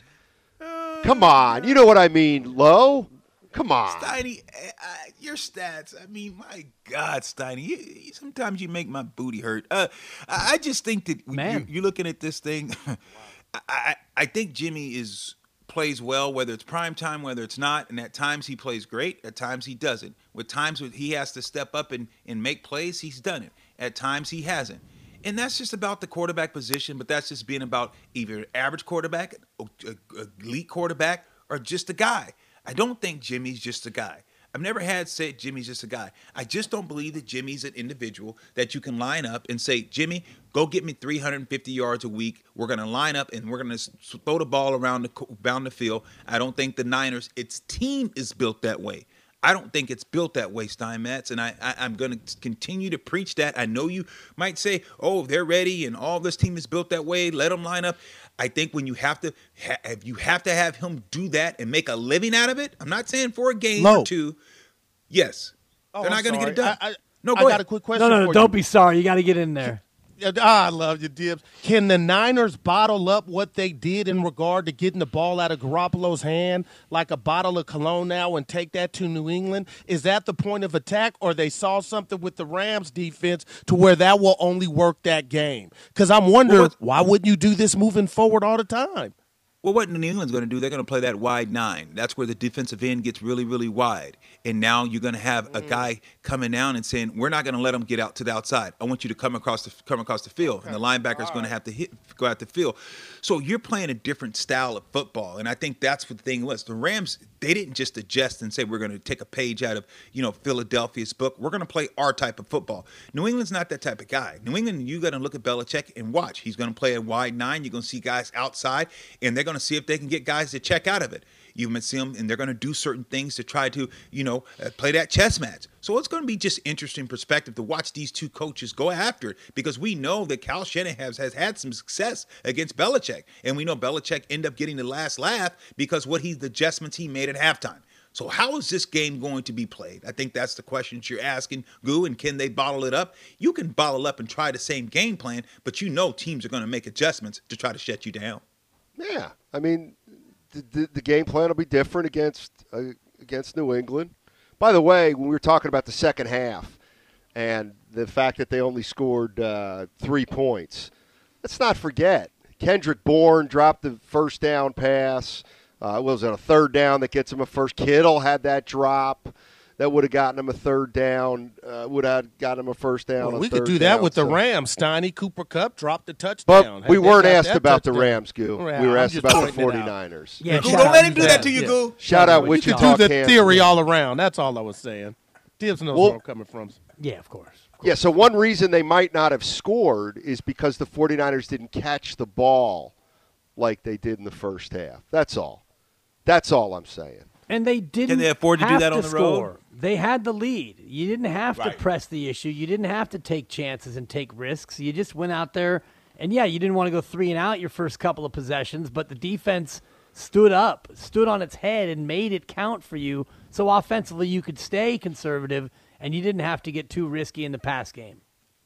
Come on, you know what I mean, Lowe? Come on. Steiny, uh, your stats. I mean, my God, Steiny. You, you, sometimes you make my booty hurt. Uh, I I just think that Man. you, you're looking at this thing. I, I, I think Jimmy is plays well, whether it's prime time, whether it's not. And at times he plays great. At times he doesn't. With times when he has to step up and, and make plays, he's done it. At times he hasn't. And that's just about the quarterback position, but that's just being about either an average quarterback, a, a elite quarterback, or just a guy. I don't think Jimmy's just a guy. I've never had said Jimmy's just a guy. I just don't believe that Jimmy's an individual that you can line up and say, Jimmy, go get me three hundred fifty yards a week. We're going to line up and we're going to throw the ball around the down the field. I don't think the Niners, its team is built that way. I don't think it's built that way, Steinmetz, and I, I, I'm going to continue to preach that. I know you might say, oh, they're ready and all this team is built that way. Let them line up. I think when you have to have, you have to have him do that and make a living out of it. I'm not saying for a game Low. or two. Yes. Oh, they're not I'm going to get it sorry. done. I, I, no, go I got ahead. a quick question No, no, no. for Don't you. be sorry. You got to get in there. Yeah, I love you, Dibs. Can the Niners bottle up what they did in regard to getting the ball out of Garoppolo's hand like a bottle of cologne now and take that to New England? Is that the point of attack, or they saw something with the Rams defense to where that will only work that game? Because I'm wondering, Well, why wouldn't you do this moving forward all the time? Well, what New England's going to do, they're going to play that wide nine. That's where the defensive end gets really, really wide. And now you're going to have a guy coming down and saying, we're not going to let him get out to the outside. I want you to come across the come across the field. Okay. And the linebacker's going to have to hit, go out the field. So you're playing a different style of football. And I think that's what the thing was. The Rams, they didn't just adjust and say, we're going to take a page out of, you know, Philadelphia's book. We're going to play our type of football. New England's not that type of guy. New England, you got to look at Belichick and watch. He's going to play a wide nine. You're going to see guys outside, and they're going to see if they can get guys to check out of it. You might see them, and they're going to do certain things to try to, you know, uh, play that chess match. So it's going to be just interesting perspective to watch these two coaches go after it, because we know that Kyle Shanahan has, has had some success against Belichick, and we know Belichick ended up getting the last laugh because what he the adjustments he made at halftime. So how is this game going to be played? I think that's the questions you're asking, Goo, and can they bottle it up? You can bottle up and try the same game plan, but you know teams are going to make adjustments to try to shut you down. Yeah, I mean, the, the, the game plan will be different against uh, against New England. By the way, when we were talking about the second half and the fact that they only scored uh, three points, let's not forget, Kendrick Bourne dropped the first down pass. Uh, it was on a third down that gets him a first. Kittle had that drop that would have gotten him a third down, uh, would have gotten him a first down. Well, a we third could do that down, with the so. Rams. Steiny, Cooper Kupp dropped the touchdown. But we Had they weren't got asked that about the touchdown. Rams, Goo. Yeah, we were I'm asked just about the pointing it out. forty-niners. Yeah, Goo, don't let him do that to you, yeah. Goo. Shout out You Wichita, could do the Kansas. theory all around. That's all I was saying. Dibs knows Well- where I'm coming from. Yeah, of course. Yeah, so one reason they might not have scored is because the forty-niners didn't catch the ball like they did in the first half. That's all. That's all I'm saying. And they didn't Can they afford to do have that on to the road? score. They had the lead. You didn't have Right. to press the issue. You didn't have to take chances and take risks. You just went out there, and, yeah, you didn't want to go three and out your first couple of possessions, but the defense stood up, stood on its head, and made it count for you. So offensively you could stay conservative, and you didn't have to get too risky in the pass game.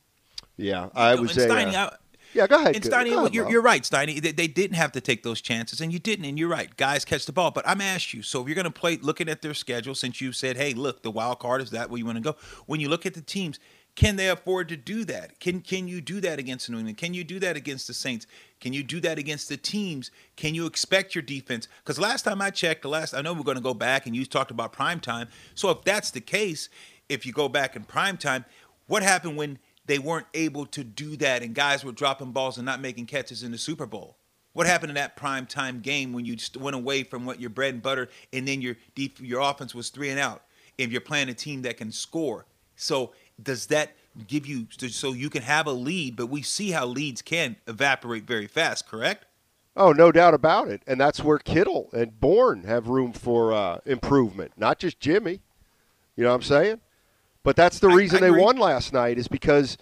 Yeah, I And was Steiny, a. Uh, I- yeah, go ahead. And Goo. Steiny, Go ahead, you're, Mo. you're right, Steiny. They, they didn't have to take those chances, and you didn't, and you're right. Guys catch the ball. But I'm asking you, so if you're going to play looking at their schedule, since you said, hey, look, the wild card, is that where you want to go? When you look at the teams, can they afford to do that? Can can you do that against New England? Can you do that against the Saints? Can you do that against the teams? Can you expect your defense? Because last time I checked, the last I know we're going to go back, and you talked about prime time. So if that's the case, if you go back in prime time, what happened when they weren't able to do that and guys were dropping balls and not making catches in the Super Bowl? What happened in that prime time game when you just went away from what your bread and butter and then your def- your offense was three and out if you're playing a team that can score? So does that give you so you can have a lead, but we see how leads can evaporate very fast, correct? Oh, no doubt about it. And that's where Kittle and Bourne have room for uh, improvement, not just Jimmy. You know what I'm saying? But that's the I- reason I they agree. won last night is because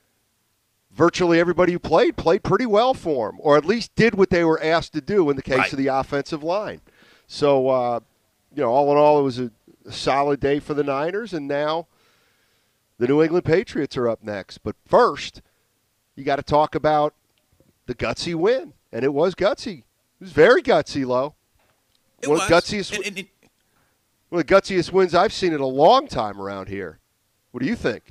virtually everybody who played played pretty well for them, or at least did what they were asked to do in the case Right. of the offensive line. So, uh, you know, all in all, it was a, a solid day for the Niners, and now the New England Patriots are up next. But first, you got to talk about the gutsy win, and it was gutsy. It was very gutsy, Lo. It one was. Of the gutsiest, and, and, and, one of the gutsiest wins I've seen in a long time around here. What do you think?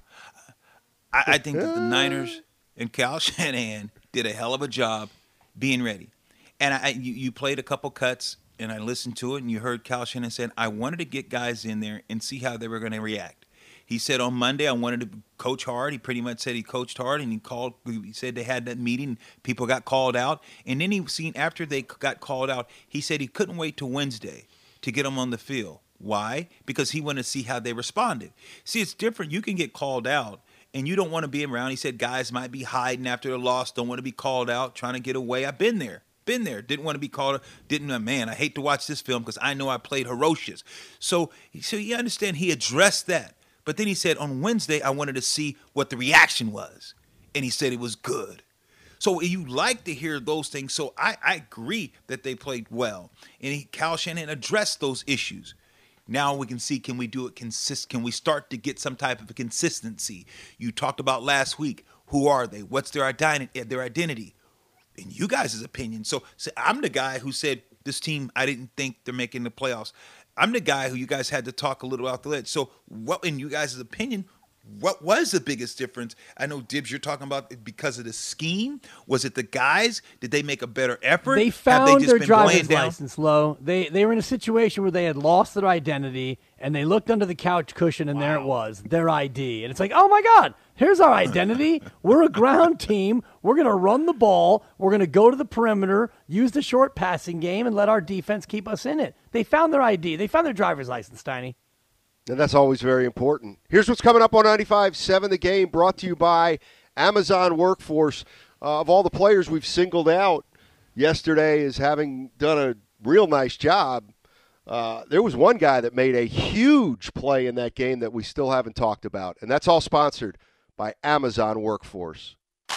I, I think that the Niners and Kyle Shanahan did a hell of a job being ready. And I, you, you played a couple cuts, and I listened to it, and you heard Kyle Shanahan say, I wanted to get guys in there and see how they were going to react. He said on Monday, I wanted to coach hard. He pretty much said he coached hard, and he called. He said they had that meeting. People got called out. And then he seen after they got called out, he said he couldn't wait till Wednesday to get them on the field. Why? Because he wanted to see how they responded. See, it's different. You can get called out, and you don't want to be around. He said guys might be hiding after the loss, don't want to be called out, trying to get away. I've been there. Been there. Didn't want to be called. Didn't, man, I hate to watch this film because I know I played ferocious. So, so you understand he addressed that. But then he said on Wednesday, I wanted to see what the reaction was. And he said it was good. So you like to hear those things. So I, I agree that they played well. And he, Kyle Shanahan addressed those issues. Now we can see, can we do it consist? Can we start to get some type of a consistency? You talked about last week. Who are they? What's their identity? Their identity? In you guys' opinion. So, so I'm the guy who said this team, I didn't think they're making the playoffs. I'm the guy who you guys had to talk a little out the ledge. So what, in you guys' opinion, what was the biggest difference? I know, Dibs, you're talking about it because of the scheme. Was it the guys? Did they make a better effort? They found Have they just their been driver's down? license, Low. They they were in a situation where they had lost their identity, and they looked under the couch cushion, and wow. there it was, their I D. And it's like, oh, my God, here's our identity. We're a ground team. We're going to run the ball. We're going to go to the perimeter, use the short passing game, and let our defense keep us in it. They found their I D. They found their driver's license, Steiny. And that's always very important. Here's what's coming up on ninety-five point seven The Game, brought to you by Amazon Workforce. Uh, of all the players we've singled out yesterday as having done a real nice job, uh, there was one guy that made a huge play in that game that we still haven't talked about, and that's all sponsored by Amazon Workforce.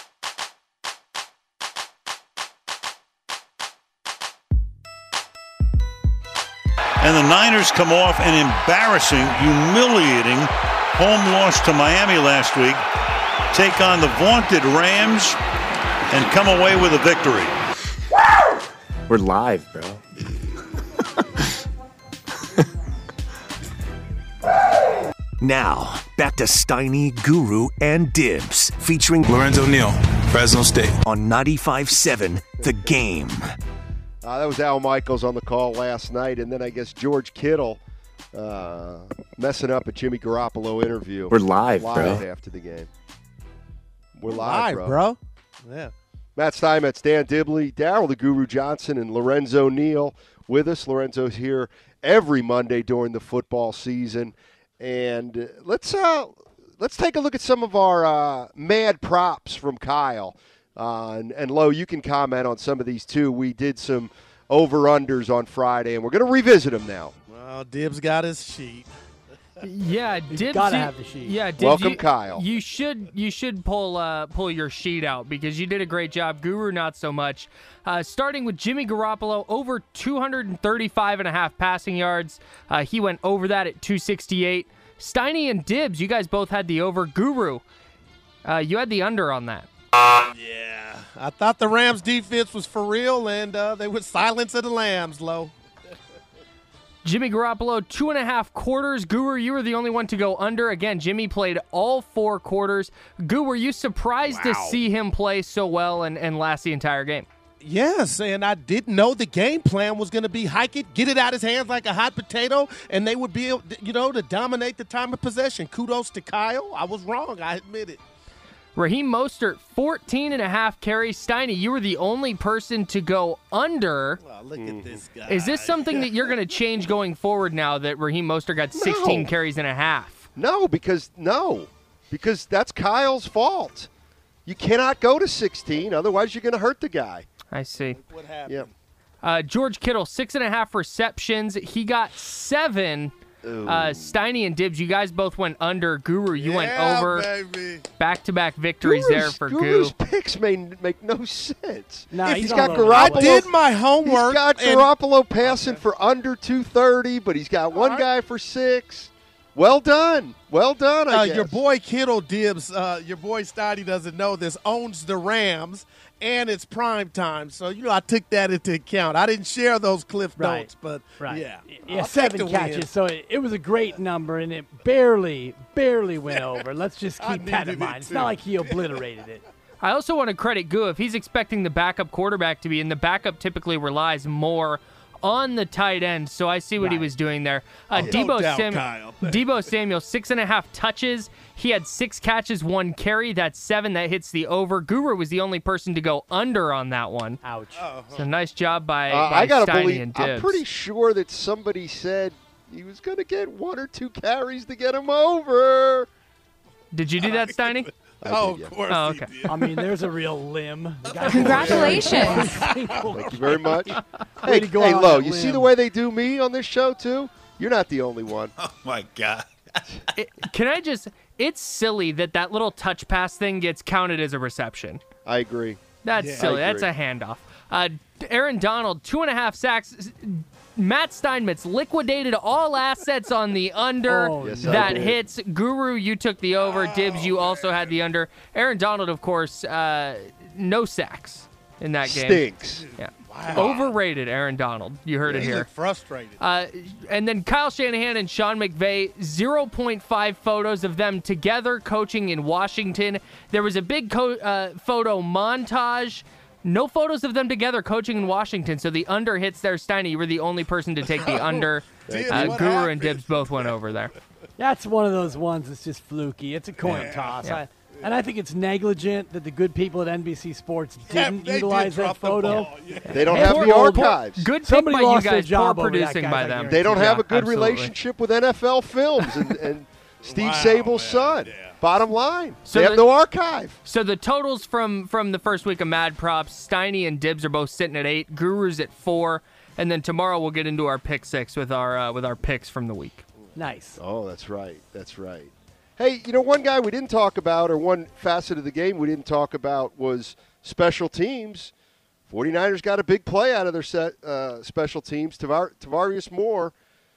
And the Niners come off an embarrassing, humiliating home loss to Miami last week, take on the vaunted Rams, and come away with a victory. We're live, bro. Now, back to Steiny, Guru, and Dibs, featuring Lorenzo Neal, Fresno State. On ninety-five point seven The Game. Uh, that was Al Michaels on the call last night, and then I guess George Kittle uh, messing up a Jimmy Garoppolo interview. We're live, live bro. after the game. We're, We're live, live, bro. bro. Yeah. Matt Steinmetz, Dan Dibley, Darryl the Guru Johnson, and Lorenzo Neal with us. Lorenzo's here every Monday during the football season, and uh, let's uh, let's take a look at some of our uh, mad props from Kyle. Uh, and, and Lo, you can comment on some of these too. We did some over-unders on Friday, and we're going to revisit them now. Well, Dibs got his sheet. Yeah, Dibs. Gotta you, have the sheet. Yeah, Dibs, Welcome, you, Kyle. You should you should pull uh, pull your sheet out because you did a great job. Guru, not so much. Uh, starting with Jimmy Garoppolo, over two thirty-five and a half passing yards. Uh, he went over that at two sixty-eight. Steiny and Dibs, you guys both had the over. Guru, uh, you had the under on that. Yeah, I thought the Rams defense was for real, and uh, they would silence of the Lambs, Low. Jimmy Garoppolo, two and a half quarters. Guru, you were the only one to go under. Again, Jimmy played all four quarters. Guru, were you surprised wow. to see him play so well and, and last the entire game? Yes, and I didn't know the game plan was going to be hike it, get it out his hands like a hot potato, and they would be able, you know, to dominate the time of possession. Kudos to Kyle. I was wrong. I admit it. Raheem Mostert, fourteen and a half carries. Steiny, you were the only person to go under. Oh, look at this guy. Is this something that you're going to change going forward now that Raheem Mostert got sixteen No. carries and a half? No, because no, because that's Kyle's fault. You cannot go to sixteen, otherwise you're going to hurt the guy. I see. What happened? Yep. Uh, George Kittle, six and a half receptions. He got seven. Uh, Steiny and Dibbs, you guys both went under. Guru, you yeah, went over. Baby. Back-to-back victories Guru's, there for Guru's Goo. picks may make no sense. Nah, if he's he's all got over. Garoppolo, I did my homework. He's got and- Garoppolo passing for under two thirty, but he's got one right. guy for six. Well done. Well done, I Uh, guess. your boy Kittle Dibbs, uh, your boy Stoddy doesn't know this, owns the Rams, and it's prime time. So, you know, I took that into account. I didn't share those Cliff Right. notes, but Right. yeah. Yeah, I'll seven take the catches. win. So it, it was a great number, and it barely, barely went over. Let's just I keep that in needed it mind. It's too. not like he obliterated it. I also want to credit Goo. If he's expecting the backup quarterback to be in, the backup typically relies more on the tight end, so I see what he Right. was doing there. Uh, Oh, Debo, no doubt, Sam- Kyle. Debo Samuel, six and a half touches. He had six catches, one carry. That's seven. That hits the over. Guru was the only person to go under on that one. Ouch. So nice job by, Uh, by I gotta Steiny believe. and Dibbs. I'm pretty sure that somebody said he was going to get one or two carries to get him over. Did you do that, Steiny? I Oh, did, yeah. of course. Oh, he okay. did. I mean, there's a real limb. The guy- Congratulations. Thank you very much. Way hey, to go hey out on Lo, that you see limb. the way they do me on this show, too? You're not the only one. Oh, my God. It- can I just... It's silly that that little touch pass thing gets counted as a reception. I agree. That's Yeah. silly. I That's agree. a handoff. Uh, Aaron Donald, two and a half sacks. Matt Steinmetz liquidated all assets on the under. Oh, Yes, I that did. hits. Guru, you took the over. Dibbs, you also had the under. Aaron Donald, of course, uh, no sacks in that game. Stinks. Yeah. Wow. Overrated Aaron Donald. You heard it He here. looked frustrated. Uh, and then Kyle Shanahan and Sean McVay, zero point five photos of them together coaching in Washington. There was a big co- uh, photo montage. No photos of them together coaching in Washington, so the under hits there. Steiny, you were the only person to take the under. Dibbs, Uh, what Guru happened? and Dibbs both went over there. That's one of those ones that's just fluky. It's a coin toss. Yeah. I, and I think it's negligent that the good people at N B C Sports Yeah, didn't they did utilize that drop the photo. ball, yeah. They don't Hey, have poor- the poor- archives. Good pick Somebody by you lost their guys. job Poor over that, producing guys, by I them. guarantee. They don't have Yeah, a good absolutely. relationship with N F L Films and, and Steve Wow, Sable's man, son. yeah. Bottom line, So they have the- no archive. So the totals from from the first week of Mad Props, Steiny and Dibbs are both sitting at eight. Guru's at four, and then tomorrow we'll get into our pick six with our uh, with our picks from the week. Nice. Oh, that's right. That's right. Hey, you know, one guy we didn't talk about, or one facet of the game we didn't talk about, was special teams. 49ers got a big play out of their set, uh, special teams. Tavar- Tavarius Moore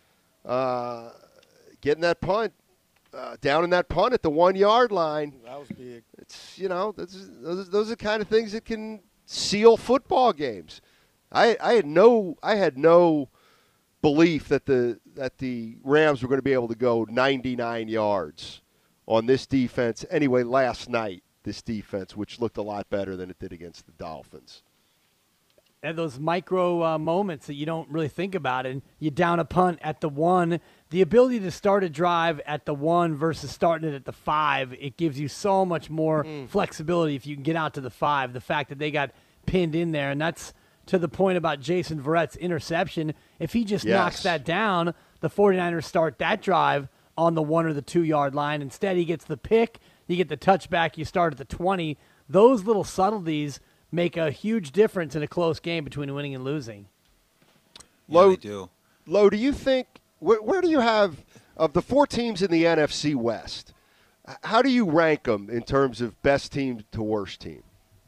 uh, getting that punt, uh, down in that punt at the one-yard line. That was big. It's, you know, those, those, those are the kind of things that can seal football games. I, I had no, I had no belief that the that the Rams were going to be able to go ninety-nine yards on this defense. Anyway, last night, this defense, which looked a lot better than it did against the Dolphins. And those micro uh, moments that you don't really think about, and you down a punt at the one, the ability to start a drive at the one versus starting it at the five, it gives you so much more Mm. flexibility if you can get out to the five. The fact that they got pinned in there, and that's to the point about Jason Verrett's interception. If he just Yes. knocks that down, the 49ers start that drive on the one or the two-yard line. Instead, he gets the pick, you get the touchback, you start at the twenty. Those little subtleties make a huge difference in a close game between winning and losing. Yeah, Lo, they do. Lo, do you think where, where do you have of the four teams in the N F C West? h- How do you rank them in terms of best team to worst team?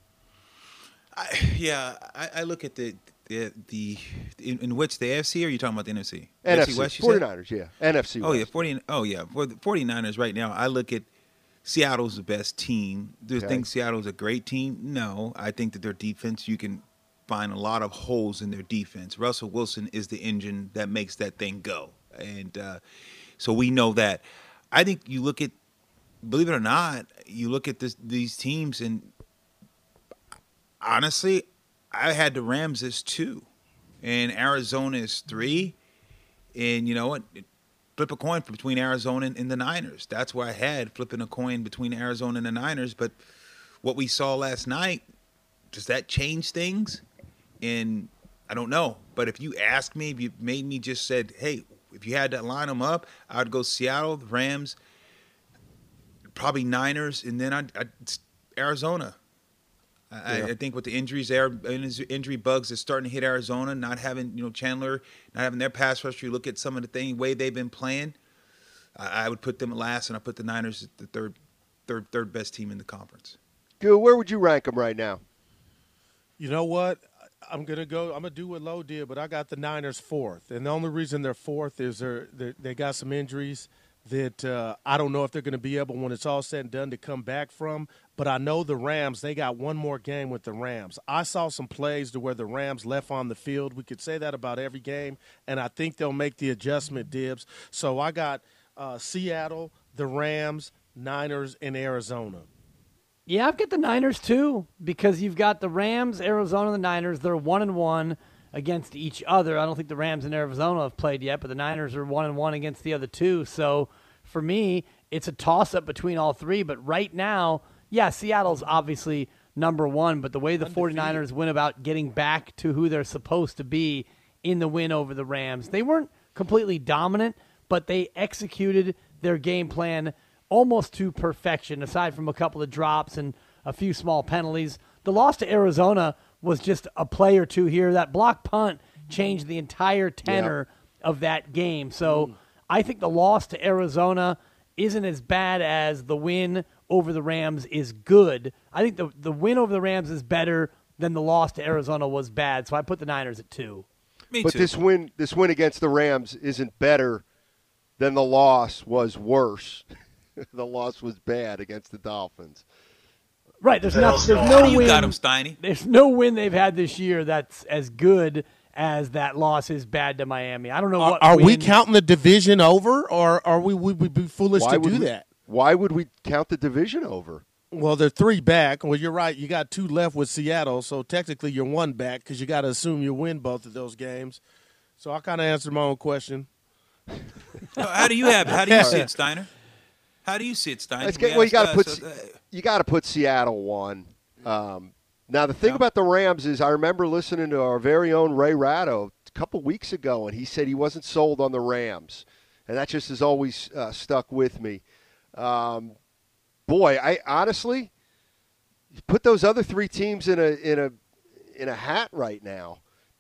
I, yeah, I, I look at the the, the in, in which the A F C, or are you talking about the N F C? N F C, West, you said? 49ers, yeah. N F C Oh, West. yeah, forty. Oh, yeah. For the 49ers right now, I look at Seattle's the best team. Do you Okay. think Seattle's a great team? No. I think that their defense, you can find a lot of holes in their defense. Russell Wilson is the engine that makes that thing go. And uh, so we know that. I think you look at, believe it or not, you look at this, these teams, and honestly, I had the Rams as two, and Arizona is three. And you know what? Flip a coin between Arizona and, and the Niners. That's where I had flipping a coin between Arizona and the Niners. But what we saw last night, does that change things? And I don't know. But if you ask me, if you made me just said, hey, if you had to line them up, I'd go Seattle, the Rams, probably Niners, and then I'd, I'd Arizona. I, Yeah. I think with the injuries there, injury bugs that's starting to hit Arizona, not having you know Chandler, not having their pass rush. You look at some of the thing way they've been playing. I, I would put them last, and I put the Niners at the third, third, third best team in the conference. Goo, where would you rank them right now? You know what? I'm gonna go. I'm gonna do what Lowe did, but I got the Niners fourth, and the only reason they're fourth is they're, they're they got some injuries that uh, I don't know if they're going to be able, when it's all said and done, to come back from. But I know the Rams, they got one more game with the Rams. I saw some plays to where the Rams left on the field. We could say that about every game, and I think they'll make the adjustment, Dibs. So I got uh, Seattle, the Rams, Niners, and Arizona. Yeah, I've got the Niners too, because you've got the Rams, Arizona, and the Niners. They're one and one against each other. I don't think the Rams and Arizona have played yet, but the Niners are one and one against the other two. So for me, it's a toss-up between all three. But right now, yeah, Seattle's obviously number one, but the way the Undefeated. 49ers went about getting back to who they're supposed to be in the win over the Rams, they weren't completely dominant, but they executed their game plan almost to perfection, aside from a couple of drops and a few small penalties. The loss to Arizona was just a play or two here. That block punt changed the entire tenor yep. of that game. So mm. I think the loss to Arizona isn't as bad as the win over the Rams is good. I think the the win over the Rams is better than the loss to Arizona was bad. So I put the Niners at two. Me but too. this win this win against the Rams isn't better than the loss was worse. The loss was bad against the Dolphins. Right, there's no, there's no you win. got him, Steiny. There's no win they've had this year that's as good as that loss is bad to Miami. I don't know are, what. Are win. we counting the division over, or are we would we be foolish why to do we, that? Why would we count the division over? Well, they're three back. Well, you're right. You got two left with Seattle, so technically you're one back because you got to assume you win both of those games. So I kind of answered my own question. How do you have it? How do you see it, Steiner? How do you see it, Steiner? Let's get, well, you got to put so, uh, you got to put Seattle one. Um, now the thing yeah. about the Rams is, I remember listening to our very own Ray Ratto a couple weeks ago, and he said he wasn't sold on the Rams, and that just has always uh, stuck with me. Um, boy, I honestly put those other three teams in a in a in a hat right now.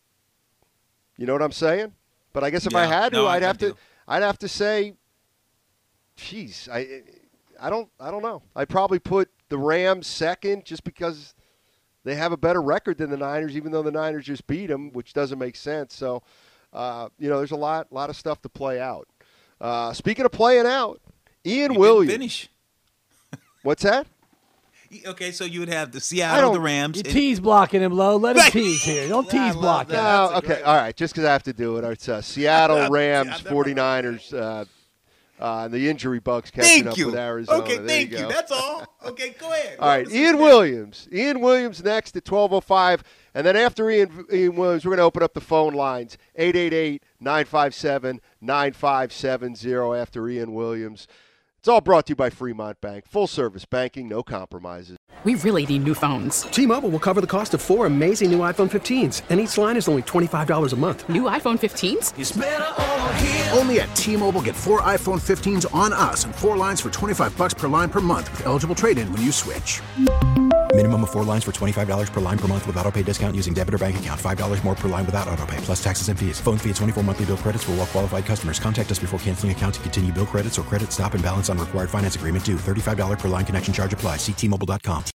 You know what I'm saying? But I guess if yeah, I had to, no, I'd I have do. to I'd have to say. Jeez, I, I don't, I don't know. I'd probably put the Rams second, just because they have a better record than the Niners, even though the Niners just beat them, which doesn't make sense. So, uh, you know, there's a lot, lot of stuff to play out. Uh, speaking of playing out, Ian you Williams. Finish. What's that? Okay, so you would have the Seattle, the Rams. You tease blocking him, Low. Let him tease here. Don't tease block him. No, okay, all right. Just because I have to do it. It's uh, Seattle, Rams, 49ers. Uh, Uh, and the injury bugs catching thank up you. with Arizona. Okay, there thank you, you. go. That's all. Okay, go ahead. All right, Ian Williams. Ian Williams next at twelve oh five. And then after Ian, Ian Williams, we're going to open up the phone lines, eight eight eight, nine five seven, nine five seven zero after Ian Williams. It's all brought to you by Fremont Bank. Full-service banking, no compromises. We really need new phones. T-Mobile will cover the cost of four amazing new iPhone fifteens, and each line is only twenty-five dollars a month. New iPhone fifteens? It's better over here. Only at T-Mobile, get four iPhone fifteens on us and four lines for twenty-five dollars per line per month with eligible trade-in when you switch. Minimum of four lines for twenty-five dollars per line per month with autopay discount using debit or bank account. five dollars more per line without autopay, plus taxes and fees. Phone fee at twenty-four monthly bill credits for well-qualified customers. Contact us before canceling account to continue bill credits or credit stop and balance on required finance agreement due. thirty-five dollars per line connection charge applies. See T Mobile dot com.